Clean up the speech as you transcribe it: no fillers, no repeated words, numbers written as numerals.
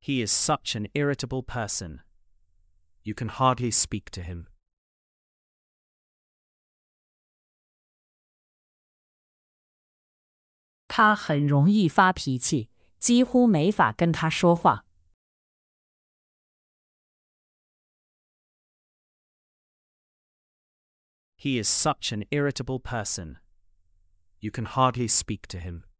He is such an irritable person. You can hardly speak to him. 他很容易发脾气，几乎没法跟他说话。 He is such an irritable person. You can hardly speak to him.